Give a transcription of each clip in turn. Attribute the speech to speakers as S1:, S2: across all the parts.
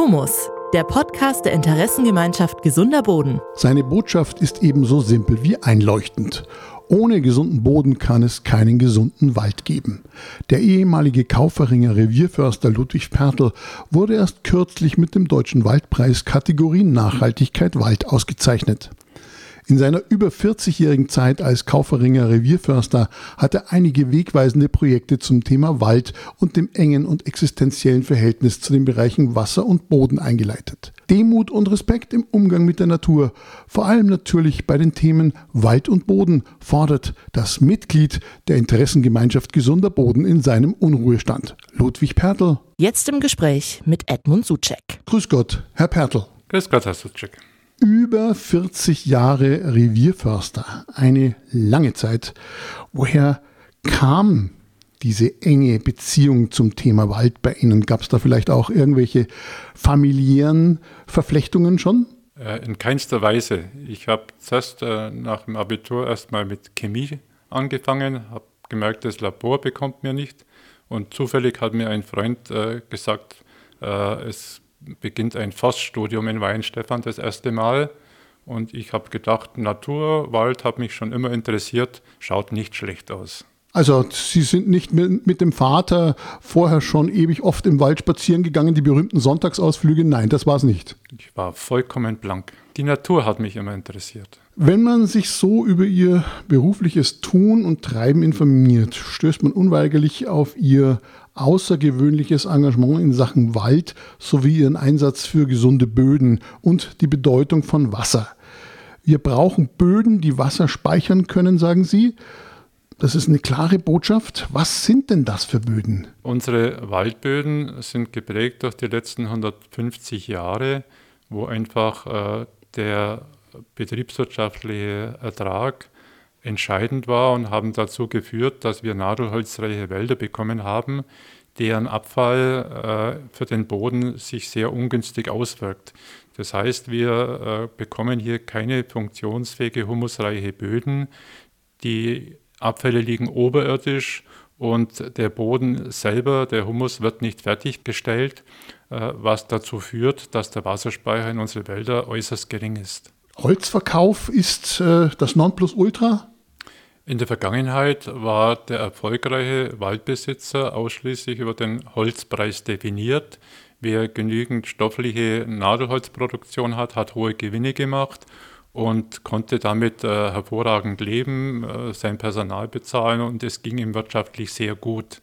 S1: Humus, der Podcast der Interessengemeinschaft Gesunder Boden.
S2: Seine Botschaft ist ebenso simpel wie einleuchtend. Ohne gesunden Boden kann es keinen gesunden Wald geben. Der ehemalige Kauferinger Revierförster Ludwig Pertl wurde erst kürzlich mit dem Deutschen Waldpreis Kategorie Nachhaltigkeit Wald ausgezeichnet. In seiner über 40-jährigen Zeit als Kauferinger Revierförster hat er einige wegweisende Projekte zum Thema Wald und dem engen und existenziellen Verhältnis zu den Bereichen Wasser und Boden eingeleitet. Demut und Respekt im Umgang mit der Natur, vor allem natürlich bei den Themen Wald und Boden, fordert das Mitglied der Interessengemeinschaft Gesunder Boden in seinem Unruhestand, Ludwig Pertl.
S1: Jetzt im Gespräch mit Edmund Soucek.
S2: Grüß Gott, Herr Pertl.
S3: Grüß Gott, Herr Soucek.
S2: Über 40 Jahre Revierförster, eine lange Zeit. Woher kam diese enge Beziehung zum Thema Wald bei Ihnen? Gab es da vielleicht auch irgendwelche familiären Verflechtungen schon?
S3: In keinster Weise. Ich habe zuerst nach dem Abitur erstmal mit Chemie angefangen, habe gemerkt, das Labor bekommt mir nicht. Und zufällig hat mir ein Freund gesagt, es beginnt ein Forststudium in Weihenstephan das erste Mal. Und ich habe gedacht, Natur, Wald hat mich schon immer interessiert, schaut nicht schlecht aus.
S2: Also Sie sind nicht mit dem Vater vorher schon ewig oft im Wald spazieren gegangen, die berühmten Sonntagsausflüge? Nein, das war es nicht.
S3: Ich war vollkommen blank. Die Natur hat mich immer interessiert.
S2: Wenn man sich so über Ihr berufliches Tun und Treiben informiert, stößt man unweigerlich auf Ihr außergewöhnliches Engagement in Sachen Wald sowie Ihren Einsatz für gesunde Böden und die Bedeutung von Wasser. Wir brauchen Böden, die Wasser speichern können, sagen Sie. Das ist eine klare Botschaft. Was sind denn das für Böden?
S3: Unsere Waldböden sind geprägt durch die letzten 150 Jahre, wo einfach der betriebswirtschaftliche Ertrag entscheidend war und haben dazu geführt, dass wir nadelholzreiche Wälder bekommen haben, deren Abfall für den Boden sich sehr ungünstig auswirkt. Das heißt, wir bekommen hier keine funktionsfähige humusreiche Böden. Die Abfälle liegen oberirdisch und der Boden selber, der Humus, wird nicht fertiggestellt, was dazu führt, dass der Wasserspeicher in unsere Wälder äußerst gering ist.
S2: Holzverkauf ist das Nonplusultra?
S3: In der Vergangenheit war der erfolgreiche Waldbesitzer ausschließlich über den Holzpreis definiert. Wer genügend stoffliche Nadelholzproduktion hat, hat hohe Gewinne gemacht und konnte damit hervorragend leben, sein Personal bezahlen und es ging ihm wirtschaftlich sehr gut.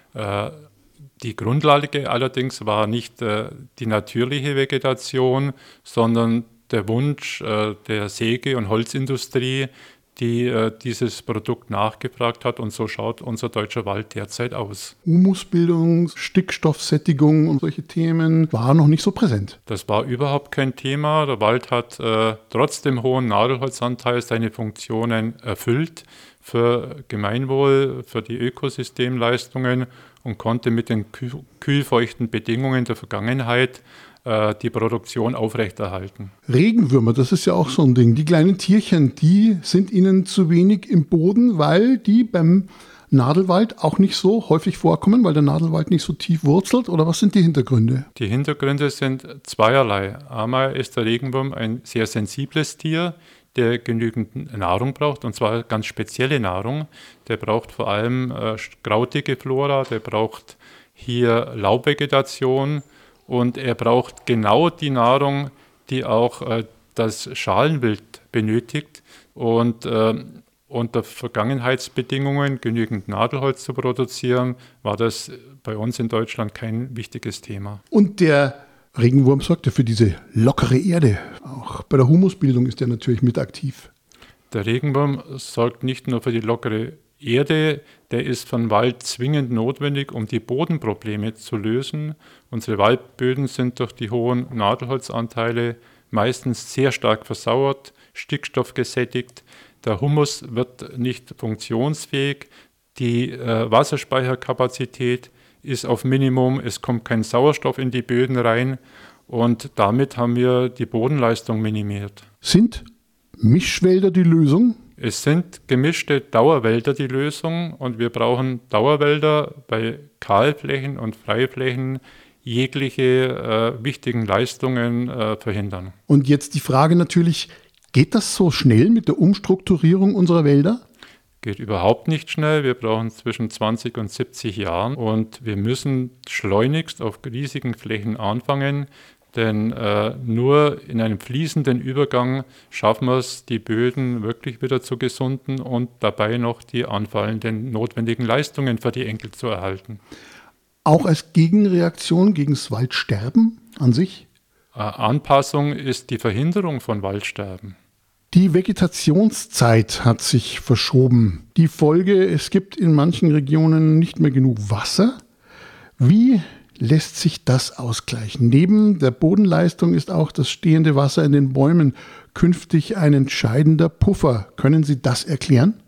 S3: Die Grundlage allerdings war nicht die natürliche Vegetation, sondern der Wunsch der Säge- und Holzindustrie, die dieses Produkt nachgefragt hat, und so schaut unser deutscher Wald derzeit aus.
S2: Humusbildung, Stickstoffsättigung und solche Themen waren noch nicht so präsent.
S3: Das war überhaupt kein Thema. Der Wald hat trotz dem hohen Nadelholzanteil seine Funktionen erfüllt für Gemeinwohl, für die Ökosystemleistungen und konnte mit den kühlfeuchten Bedingungen der Vergangenheit die Produktion aufrechterhalten.
S2: Regenwürmer, das ist ja auch so ein Ding. Die kleinen Tierchen, die sind Ihnen zu wenig im Boden, weil die beim Nadelwald auch nicht so häufig vorkommen, weil der Nadelwald nicht so tief wurzelt? Oder was sind die Hintergründe?
S3: Die Hintergründe sind zweierlei. Einmal ist der Regenwurm ein sehr sensibles Tier, der genügend Nahrung braucht, und zwar ganz spezielle Nahrung. Der braucht vor allem krautige Flora, der braucht hier Laubvegetation, und er braucht genau die Nahrung, die auch das Schalenwild benötigt. Und unter Vergangenheitsbedingungen genügend Nadelholz zu produzieren, war das bei uns in Deutschland kein wichtiges Thema.
S2: Und der Regenwurm sorgt ja für diese lockere Erde. Auch bei der Humusbildung ist er natürlich mit aktiv.
S3: Der Regenwurm sorgt nicht nur für die lockere Erde, der ist von Wald zwingend notwendig, um die Bodenprobleme zu lösen. Unsere Waldböden sind durch die hohen Nadelholzanteile meistens sehr stark versauert, stickstoffgesättigt. Der Humus wird nicht funktionsfähig, die Wasserspeicherkapazität ist auf Minimum, es kommt kein Sauerstoff in die Böden rein und damit haben wir die Bodenleistung minimiert.
S2: Sind Mischwälder die Lösung?
S3: Es sind gemischte Dauerwälder die Lösung und wir brauchen Dauerwälder bei Kahlflächen und Freiflächen jegliche wichtigen Leistungen verhindern.
S2: Und jetzt die Frage natürlich, geht das so schnell mit der Umstrukturierung unserer Wälder?
S3: Geht überhaupt nicht schnell. Wir brauchen zwischen 20 und 70 Jahren und wir müssen schleunigst auf riesigen Flächen anfangen, denn nur in einem fließenden Übergang schaffen wir es, die Böden wirklich wieder zu gesunden und dabei noch die anfallenden notwendigen Leistungen für die Enkel zu erhalten.
S2: Auch als Gegenreaktion gegen das Waldsterben an sich?
S3: Anpassung ist die Verhinderung von Waldsterben.
S2: Die Vegetationszeit hat sich verschoben. Die Folge, es gibt in manchen Regionen nicht mehr genug Wasser. Wie lässt sich das ausgleichen? Neben der Bodenleistung ist auch das stehende Wasser in den Bäumen künftig ein entscheidender Puffer. Können Sie das erklären?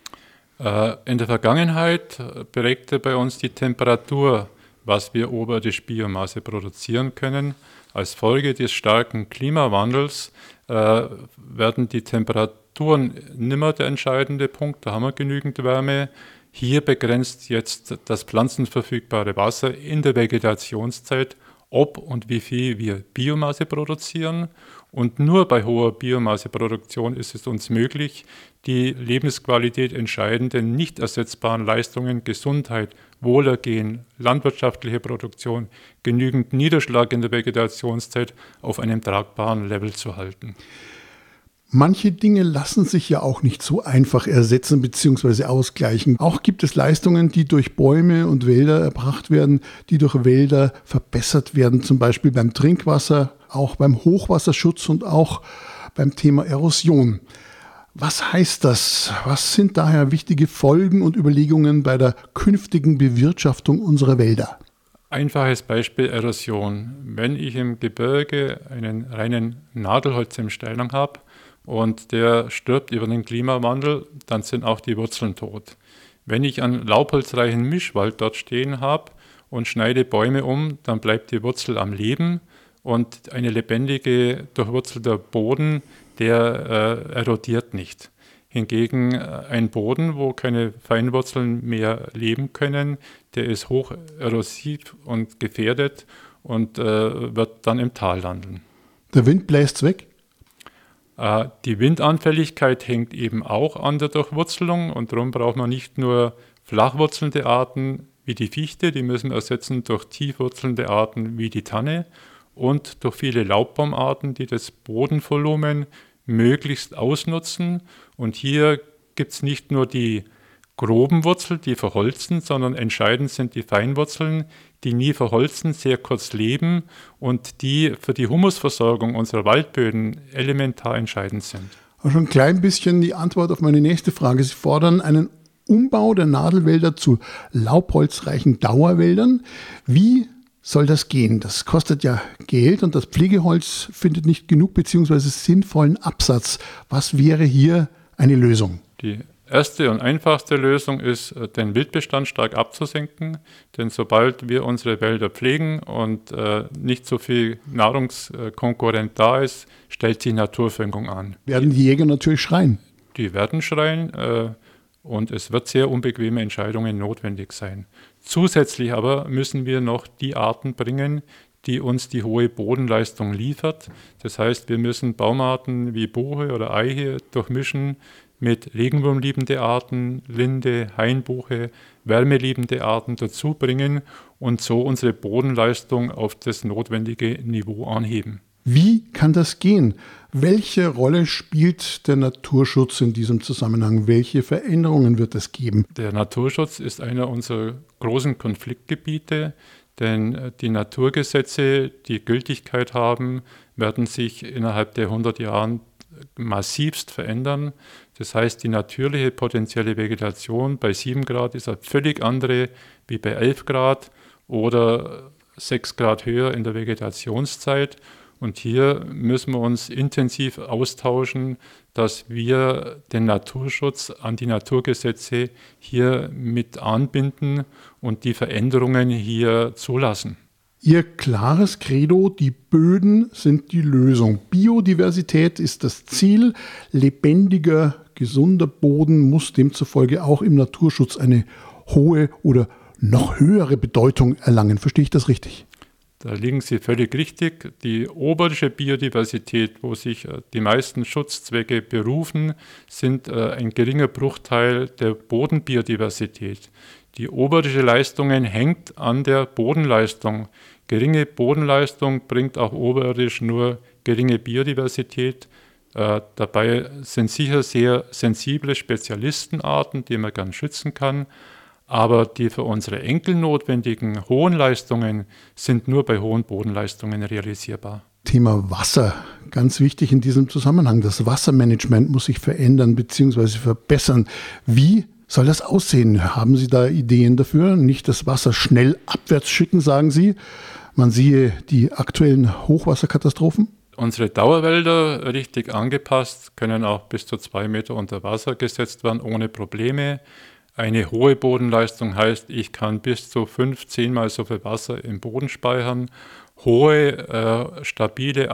S3: In der Vergangenheit prägte bei uns die Temperatur, was wir oberirdisch Biomasse produzieren können. Als Folge des starken Klimawandels werden die Temperaturen nimmer der entscheidende Punkt. Da haben wir genügend Wärme. Hier begrenzt jetzt das pflanzenverfügbare Wasser in der Vegetationszeit, ob und wie viel wir Biomasse produzieren. Und nur bei hoher Biomasseproduktion ist es uns möglich, die Lebensqualität entscheidenden, nicht ersetzbaren Leistungen, Gesundheit, Wohlergehen, landwirtschaftliche Produktion, genügend Niederschlag in der Vegetationszeit auf einem tragbaren Level zu halten.
S2: Manche Dinge lassen sich ja auch nicht so einfach ersetzen bzw. ausgleichen. Auch gibt es Leistungen, die durch Bäume und Wälder erbracht werden, die durch Wälder verbessert werden, zum Beispiel beim Trinkwasser, auch beim Hochwasserschutz und auch beim Thema Erosion. Was heißt das? Was sind daher wichtige Folgen und Überlegungen bei der künftigen Bewirtschaftung unserer Wälder?
S3: Einfaches Beispiel Erosion. Wenn ich im Gebirge einen reinen Nadelholz im Steilhang habe und der stirbt über den Klimawandel, dann sind auch die Wurzeln tot. Wenn ich einen laubholzreichen Mischwald dort stehen habe und schneide Bäume um, dann bleibt die Wurzel am Leben und eine lebendige, durchwurzelter Boden, der erodiert nicht. Hingegen ein Boden, wo keine Feinwurzeln mehr leben können, der ist hoch erosiv und gefährdet und wird dann im Tal landen.
S2: Der Wind bläst weg?
S3: Die Windanfälligkeit hängt eben auch an der Durchwurzelung und darum braucht man nicht nur flachwurzelnde Arten wie die Fichte, die müssen wir ersetzen durch tiefwurzelnde Arten wie die Tanne und durch viele Laubbaumarten, die das Bodenvolumen möglichst ausnutzen. Und hier gibt es nicht nur die groben Wurzeln, die verholzen, sondern entscheidend sind die Feinwurzeln, die nie verholzen, sehr kurz leben und die für die Humusversorgung unserer Waldböden elementar entscheidend sind.
S2: Schon ein klein bisschen die Antwort auf meine nächste Frage. Sie fordern einen Umbau der Nadelwälder zu laubholzreichen Dauerwäldern. Wie soll das gehen? Das kostet ja Geld und das Pflegeholz findet nicht genug bzw. sinnvollen Absatz. Was wäre hier eine Lösung?
S3: Die erste und einfachste Lösung ist, den Wildbestand stark abzusenken, denn sobald wir unsere Wälder pflegen und nicht so viel Nahrungskonkurrent da ist, stellt sich Naturverjüngung an.
S2: Werden die Jäger natürlich schreien?
S3: Die werden schreien und es wird sehr unbequeme Entscheidungen notwendig sein. Zusätzlich aber müssen wir noch die Arten bringen, die uns die hohe Bodenleistung liefert. Das heißt, wir müssen Baumarten wie Buche oder Eiche durchmischen mit regenwurmliebende Arten, Linde, Hainbuche, wärmeliebende Arten dazu bringen und so unsere Bodenleistung auf das notwendige Niveau anheben.
S2: Wie kann das gehen? Welche Rolle spielt der Naturschutz in diesem Zusammenhang? Welche Veränderungen wird es geben?
S3: Der Naturschutz ist einer unserer großen Konfliktgebiete, denn die Naturgesetze, die Gültigkeit haben, werden sich innerhalb der 100 Jahren massivst verändern. Das heißt, die natürliche potenzielle Vegetation bei 7 Grad ist eine völlig andere wie bei 11 Grad oder 6 Grad höher in der Vegetationszeit. Und hier müssen wir uns intensiv austauschen, dass wir den Naturschutz an die Naturgesetze hier mit anbinden und die Veränderungen hier zulassen.
S2: Ihr klares Credo, die Böden sind die Lösung. Biodiversität ist das Ziel. Lebendiger, gesunder Boden muss demzufolge auch im Naturschutz eine hohe oder noch höhere Bedeutung erlangen. Verstehe ich das richtig?
S3: Da liegen Sie völlig richtig. Die oberirdische Biodiversität, wo sich die meisten Schutzzwecke berufen, sind ein geringer Bruchteil der Bodenbiodiversität. Die oberirdische Leistung hängt an der Bodenleistung. Geringe Bodenleistung bringt auch oberirdisch nur geringe Biodiversität. Dabei sind sicher sehr sensible Spezialistenarten, die man gern schützen kann. Aber die für unsere Enkel notwendigen hohen Leistungen sind nur bei hohen Bodenleistungen realisierbar.
S2: Thema Wasser, ganz wichtig in diesem Zusammenhang. Das Wassermanagement muss sich verändern bzw. verbessern. Wie soll das aussehen? Haben Sie da Ideen dafür? Nicht das Wasser schnell abwärts schicken, sagen Sie. Man siehe die aktuellen Hochwasserkatastrophen.
S3: Unsere Dauerwälder richtig angepasst können auch bis zu 2 Meter unter Wasser gesetzt werden, ohne Probleme. Eine hohe Bodenleistung heißt, ich kann bis zu 5-10 Mal so viel Wasser im Boden speichern. Hohe, stabile,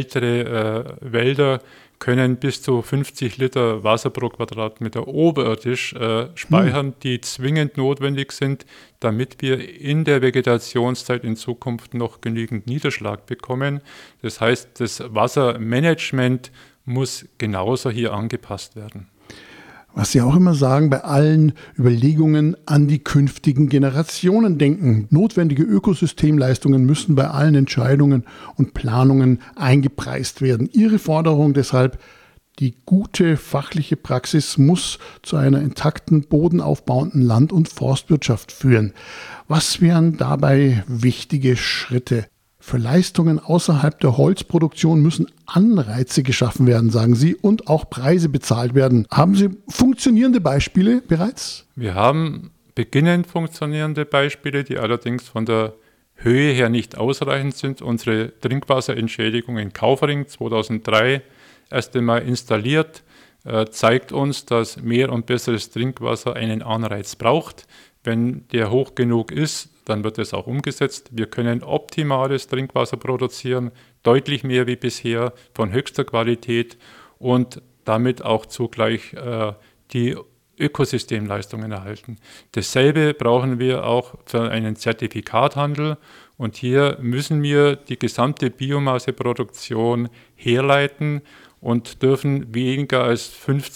S3: ältere Wälder können bis zu 50 Liter Wasser pro Quadratmeter oberirdisch speichern, die zwingend notwendig sind, damit wir in der Vegetationszeit in Zukunft noch genügend Niederschlag bekommen. Das heißt, das Wassermanagement muss genauso hier angepasst werden.
S2: Was Sie auch immer sagen, bei allen Überlegungen an die künftigen Generationen denken. Notwendige Ökosystemleistungen müssen bei allen Entscheidungen und Planungen eingepreist werden. Ihre Forderung deshalb, die gute fachliche Praxis muss zu einer intakten, bodenaufbauenden Land- und Forstwirtschaft führen. Was wären dabei wichtige Schritte? Für Leistungen außerhalb der Holzproduktion müssen Anreize geschaffen werden, sagen Sie, und auch Preise bezahlt werden. Haben Sie funktionierende Beispiele bereits?
S3: Wir haben beginnend funktionierende Beispiele, die allerdings von der Höhe her nicht ausreichend sind. Unsere Trinkwasserentschädigung in Kaufering 2003 erst einmal installiert, zeigt uns, dass mehr und besseres Trinkwasser einen Anreiz braucht. Wenn der hoch genug ist, dann wird es auch umgesetzt. Wir können optimales Trinkwasser produzieren, deutlich mehr wie bisher, von höchster Qualität und damit auch zugleich die Ökosystemleistungen erhalten. Dasselbe brauchen wir auch für einen Zertifikathandel und hier müssen wir die gesamte Biomasseproduktion herleiten und dürfen weniger als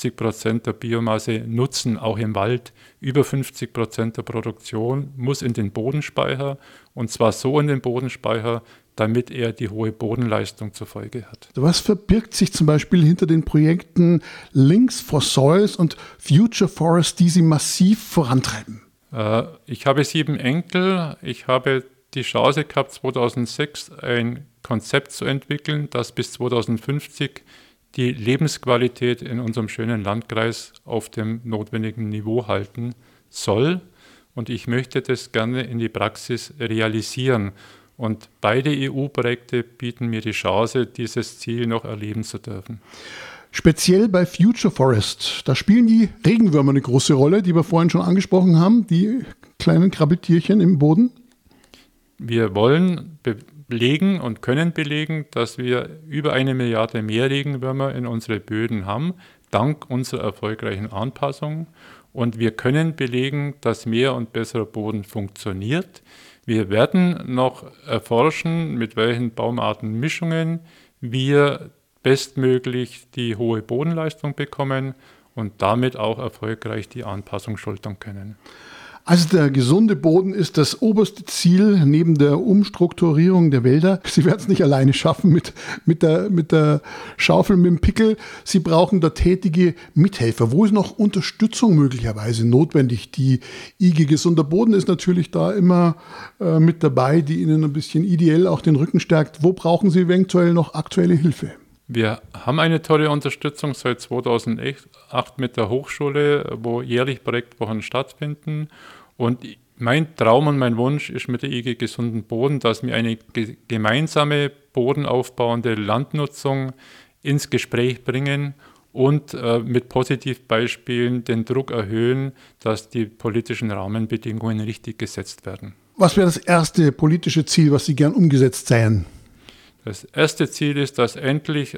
S3: 50% der Biomasse nutzen, auch im Wald. Über 50% der Produktion muss in den Bodenspeicher und zwar so in den Bodenspeicher, damit er die hohe Bodenleistung zur Folge hat.
S2: Was verbirgt sich zum Beispiel hinter den Projekten Links for Soils und Future Forest, die Sie massiv vorantreiben?
S3: Ich habe 7 Enkel. Ich habe die Chance gehabt, 2006 ein Konzept zu entwickeln, das bis 2050 die Lebensqualität in unserem schönen Landkreis auf dem notwendigen Niveau halten soll. Und ich möchte das gerne in die Praxis realisieren. Und beide EU-Projekte bieten mir die Chance, dieses Ziel noch erleben zu dürfen.
S2: Speziell bei Future Forest, da spielen die Regenwürmer eine große Rolle, die wir vorhin schon angesprochen haben, die kleinen Krabbeltierchen im Boden.
S3: Wir wollen belegen und können belegen, dass wir über 1 Milliarde mehr Regenwürmer in unsere Böden haben, dank unserer erfolgreichen Anpassung. Und wir können belegen, dass mehr und besserer Boden funktioniert. Wir werden noch erforschen, mit welchen Baumartenmischungen wir bestmöglich die hohe Bodenleistung bekommen und damit auch erfolgreich die Anpassung schultern können.
S2: Also der gesunde Boden ist das oberste Ziel neben der Umstrukturierung der Wälder. Sie werden es nicht alleine schaffen mit der Schaufel, mit dem Pickel. Sie brauchen da tätige Mithelfer. Wo ist noch Unterstützung möglicherweise notwendig? Die IG Gesunder Boden ist natürlich da immer mit dabei, die Ihnen ein bisschen ideell auch den Rücken stärkt. Wo brauchen Sie eventuell noch aktuelle Hilfe?
S3: Wir haben eine tolle Unterstützung seit 2008 mit der Hochschule, wo jährlich Projektwochen stattfinden. Und mein Traum und mein Wunsch ist mit der IG Gesunden Boden, dass wir eine gemeinsame bodenaufbauende Landnutzung ins Gespräch bringen und mit Positivbeispielen den Druck erhöhen, dass die politischen Rahmenbedingungen richtig gesetzt werden.
S2: Was wäre das erste politische Ziel, was Sie gern umgesetzt sähen?
S3: Das erste Ziel ist, dass endlich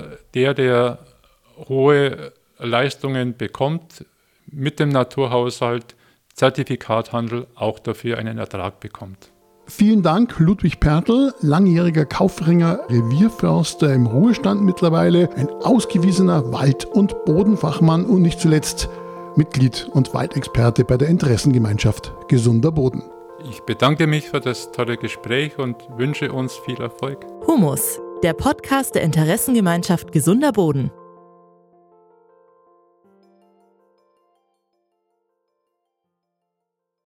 S3: der hohe Leistungen bekommt, mit dem Naturhaushalt, Zertifikathandel auch dafür einen Ertrag bekommt.
S2: Vielen Dank, Ludwig Pertl, langjähriger Kauferinger Revierförster im Ruhestand mittlerweile, ein ausgewiesener Wald- und Bodenfachmann und nicht zuletzt Mitglied und Waldexperte bei der Interessengemeinschaft Gesunder Boden.
S3: Ich bedanke mich für das tolle Gespräch und wünsche uns viel Erfolg.
S1: Humus, der Podcast der Interessengemeinschaft Gesunder Boden.